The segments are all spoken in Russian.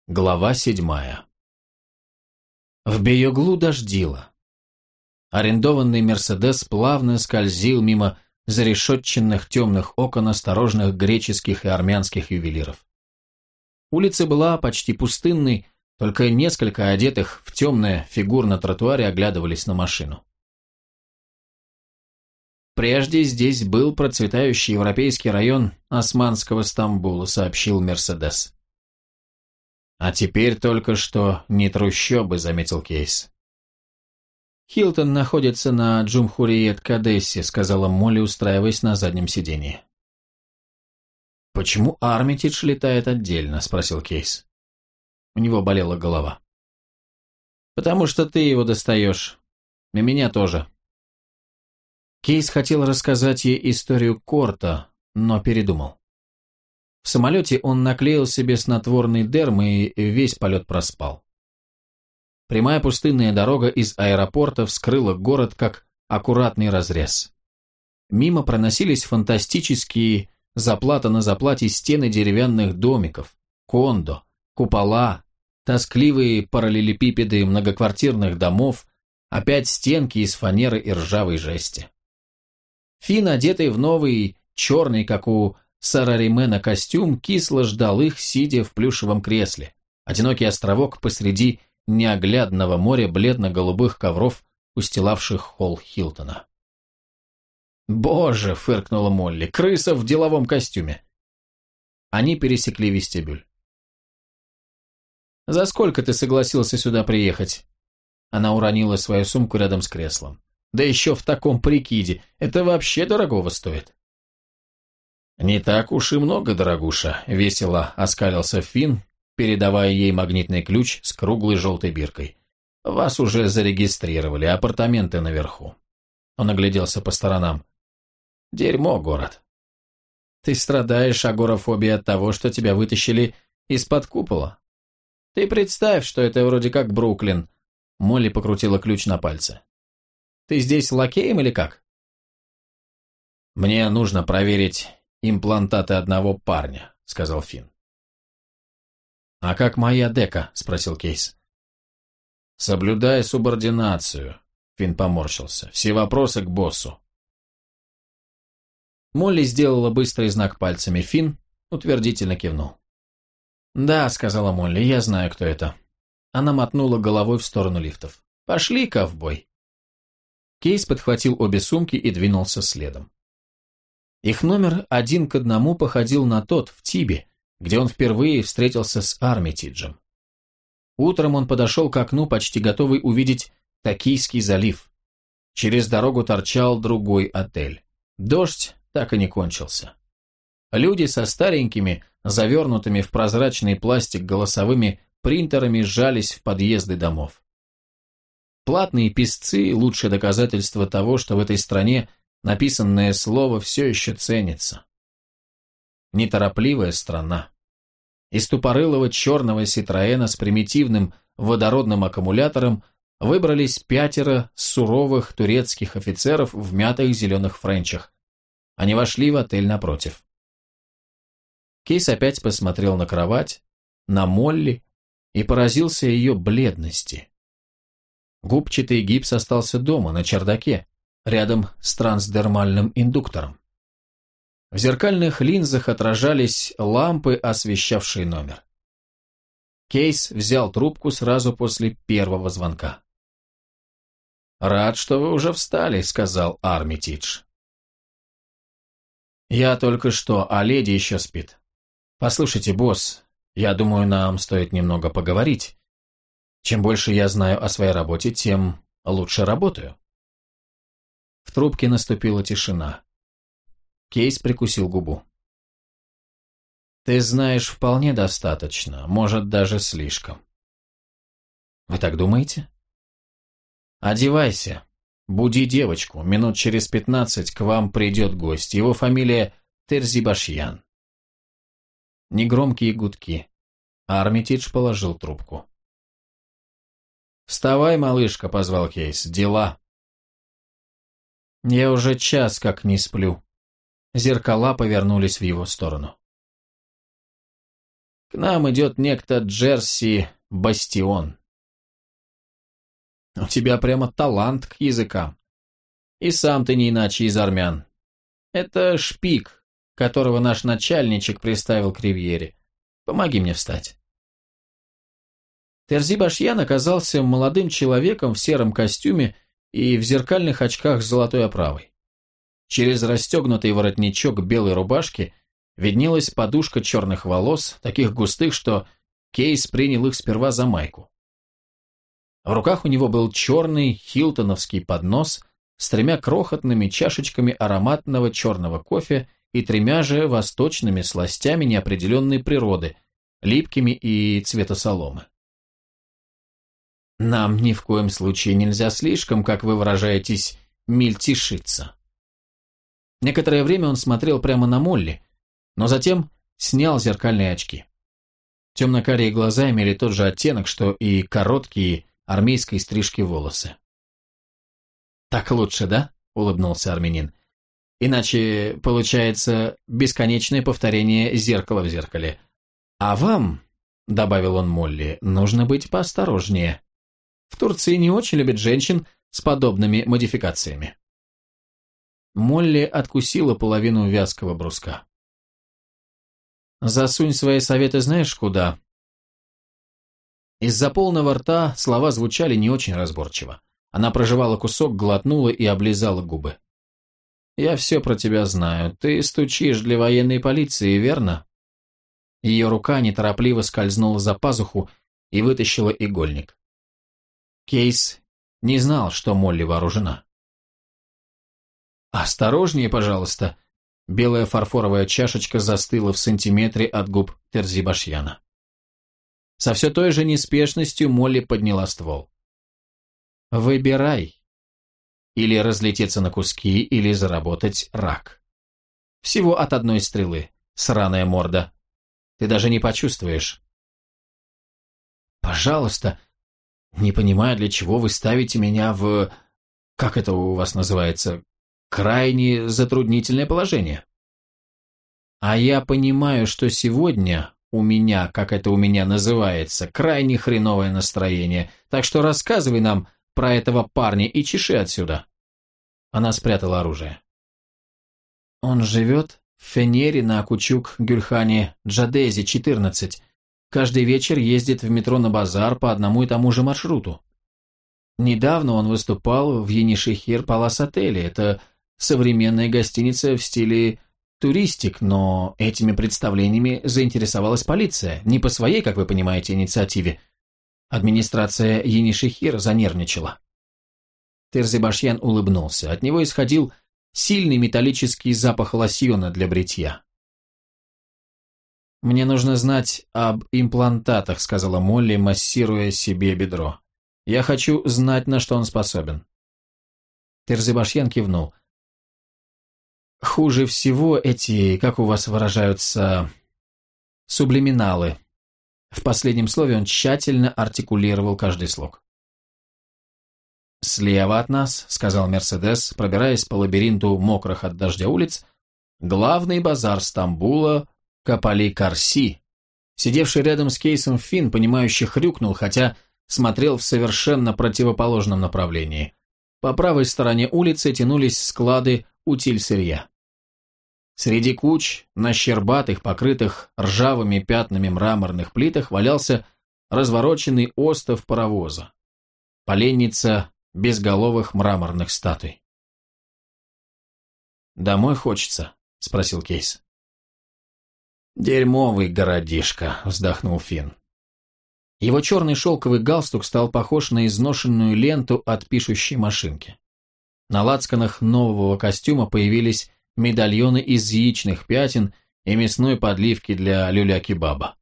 Глава 7. В Бейоглу дождило. Арендованный «Мерседес» плавно скользил мимо зарешетченных темных окон осторожных греческих и армянских ювелиров. Улица была почти пустынной, только несколько одетых в темное фигур на тротуаре оглядывались на машину. «Прежде здесь был процветающий европейский район Османского Стамбула», сообщил «Мерседес». «А теперь только что не трущобы», — заметил Кейс. «Хилтон находится на Джумхуриет-Кадессе», — сказала Молли, устраиваясь на заднем сиденье. «Почему Армитидж летает отдельно?» — спросил Кейс. У него болела голова. «Потому что ты его достаешь. И меня тоже». Кейс хотел рассказать ей историю Корта, но передумал. В самолете он наклеил себе снотворный дерм и весь полет проспал. Прямая пустынная дорога из аэропорта вскрыла город как аккуратный разрез. Мимо проносились фантастические заплата на заплате стены деревянных домиков, кондо, купола, тоскливые параллелепипеды многоквартирных домов, опять стенки из фанеры и ржавой жести. Финн, одетый в новый, черный, как у Сараримена, костюм, кисло ждал их, сидя в плюшевом кресле. Одинокий островок посреди неоглядного моря бледно-голубых ковров, устилавших холл Хилтона. «Боже!» — фыркнула Молли. «Крыса в деловом костюме!» Они пересекли вестибюль. «За сколько ты согласился сюда приехать?» Она уронила свою сумку рядом с креслом. «Да еще в таком прикиде. Это вообще дорогого стоит». «Не так уж и много, дорогуша», — весело оскалился Финн, передавая ей магнитный ключ с круглой желтой биркой. «Вас уже зарегистрировали, апартаменты наверху». Он огляделся по сторонам. «Дерьмо, город. Ты страдаешь агорафобией от того, что тебя вытащили из-под купола. Ты представь, что это вроде как Бруклин». Молли покрутила ключ на пальце. «Ты здесь лакеем или как?» «Мне нужно проверить имплантаты одного парня», — сказал Финн. «А как моя дека?» — спросил Кейс. «Соблюдай субординацию», — Финн поморщился. «Все вопросы к боссу». Молли сделала быстрый знак пальцами. Финн утвердительно кивнул. «Да», — сказала Молли, — «я знаю, кто это». Она мотнула головой в сторону лифтов. «Пошли, ковбой». Кейс подхватил обе сумки и двинулся следом. Их номер 1 к 1 походил на тот в Тибе, где он впервые встретился с Армитиджем. Утром он подошел к окну, почти готовый увидеть Токийский залив. Через дорогу торчал другой отель. Дождь так и не кончился. Люди со старенькими, завернутыми в прозрачный пластик голосовыми принтерами сжались в подъезды домов. Платные писцы – лучшее доказательство того, что в этой стране написанное слово все еще ценится. Неторопливая страна. Из тупорылого черного Ситроэна с примитивным водородным аккумулятором выбрались 5 суровых турецких офицеров в мятых зеленых френчах. Они вошли в отель напротив. Кейс опять посмотрел на кровать, на Молли и поразился ее бледности. Губчатый гипс остался дома, на чердаке, рядом с трансдермальным индуктором. В зеркальных линзах отражались лампы, освещавшие номер. Кейс взял трубку сразу после первого звонка. «Рад, что вы уже встали», — сказал Армитидж. «Я только что, а леди еще спит. Послушайте, босс, я думаю, нам стоит немного поговорить. Чем больше я знаю о своей работе, тем лучше работаю». В трубке наступила тишина. Кейс прикусил губу. «Ты знаешь вполне достаточно, может, даже слишком». «Вы так думаете?» «Одевайся, буди девочку, минут через 15 к вам придет гость, его фамилия Терзибашьян». Негромкие гудки. Армитидж положил трубку. «Вставай, малышка», — позвал Кейс, — «дела». «Я уже час как не сплю». Зеркала повернулись в его сторону. К нам идет некто Джерси Бастион. У тебя прямо талант к языкам. И сам ты не иначе из армян. Это шпик, которого наш начальничек приставил к ривьере. Помоги мне встать. Терзи Башьян оказался молодым человеком в сером костюме и в зеркальных очках с золотой оправой. Через расстегнутый воротничок белой рубашки виднелась подушка черных волос, таких густых, что Кейс принял их сперва за майку. В руках у него был черный хилтоновский поднос с 3 крохотными чашечками ароматного черного кофе и 3 же восточными сластями неопределенной природы, липкими и цвета соломы. Нам ни в коем случае нельзя слишком, как вы выражаетесь, мельтешиться. Некоторое время он смотрел прямо на Молли, но затем снял зеркальные очки. Темно-карие глаза имели тот же оттенок, что и короткие армейской стрижки волосы. «Так лучше, да?» — улыбнулся армянин. «Иначе получается бесконечное повторение зеркала в зеркале. А вам, — добавил он Молли, — нужно быть поосторожнее. В Турции не очень любят женщин с подобными модификациями». Молли откусила половину вязкого бруска. «Засунь свои советы знаешь куда?» Из-за полного рта слова звучали не очень разборчиво. Она прожевала кусок, глотнула и облизала губы. «Я все про тебя знаю. Ты стучишь для военной полиции, верно?» Ее рука неторопливо скользнула за пазуху и вытащила игольник. Кейс не знал, что Молли вооружена. «Осторожнее, пожалуйста!» Белая фарфоровая чашечка застыла в сантиметре от губ Терзи Башьяна. Со все той же неспешностью Молли подняла ствол. «Выбирай. Или разлететься на куски, или заработать рак. Всего от одной стрелы, сраная морда. Ты даже не почувствуешь». «Пожалуйста, не понимаю, для чего вы ставите меня в... Как это у вас называется? Крайне затруднительное положение. А я понимаю, что сегодня у меня, как это у меня называется, крайне хреновое настроение, так что рассказывай нам про этого парня и чеши отсюда». Она спрятала оружие. «Он живет в Фенере на Кучук-Гюльхане Джадези, 14. Каждый вечер ездит в метро на базар по одному и тому же маршруту. Недавно он выступал в Енишехир Палас Отеле. Это современная гостиница в стиле туристик, но этими представлениями заинтересовалась полиция, не по своей, как вы понимаете, инициативе. Администрация Енишехира занервничала». Терзи Башьян улыбнулся. От него исходил сильный металлический запах лосьона для бритья. «Мне нужно знать об имплантатах», — сказала Молли, массируя себе бедро. «Я хочу знать, на что он способен». Терзи Башьян кивнул. «Хуже всего эти, как у вас выражаются, сублиминалы». В последнем слове он тщательно артикулировал каждый слог. «Слева от нас», — сказал Мерседес, пробираясь по лабиринту мокрых от дождя улиц, «главный базар Стамбула Капали-Карси». Сидевший рядом с Кейсом Финн, понимающе хрюкнул, хотя смотрел в совершенно противоположном направлении. По правой стороне улицы тянулись склады утиль-сырья. Среди куч на щербатых, покрытых ржавыми пятнами мраморных плитах валялся развороченный остов паровоза. Поленница безголовых мраморных статуй. «Домой хочется?» — спросил Кейс. «Дерьмовый городишко», — вздохнул Финн. Его черный шелковый галстук стал похож на изношенную ленту от пишущей машинки. На лацканах нового костюма появились медальоны из яичных пятен и мясной подливки для люля-кебаба.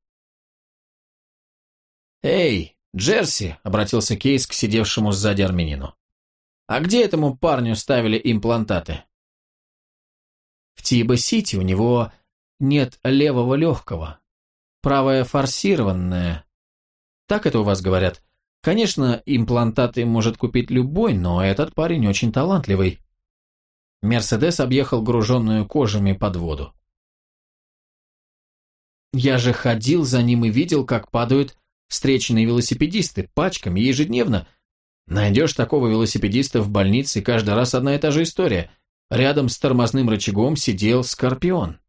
«Эй, Джерси!» — обратился Кейс к сидевшему сзади армянину. «А где этому парню ставили имплантаты?» «В Тиба-Сити у него нет левого легкого, правое форсированное. Так это у вас говорят? Конечно, имплантаты может купить любой, но этот парень очень талантливый». Мерседес объехал груженную кожами подводу. Я же ходил за ним и видел, как падают встречные велосипедисты пачками ежедневно. Найдешь такого велосипедиста в больнице, и каждый раз одна и та же история. Рядом с тормозным рычагом сидел Скорпион.